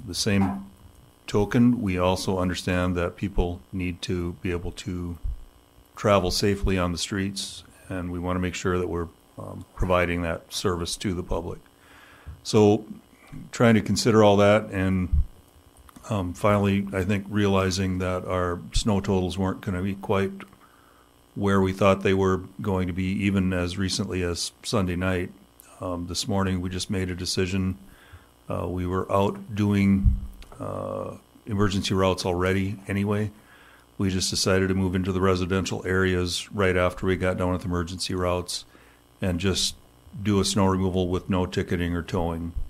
The same token, we also understand that people need to be able to travel safely on the streets, and we want to make sure that we're providing that service to the public. So trying to consider all that, and finally, I think, realizing that our snow totals weren't going to be quite where we thought they were going to be, even as recently as Sunday night. This morning, we just made a decision. We were out doing emergency routes already anyway. We just decided to move into the residential areas right after we got done with emergency routes and just do a snow removal with no ticketing or towing.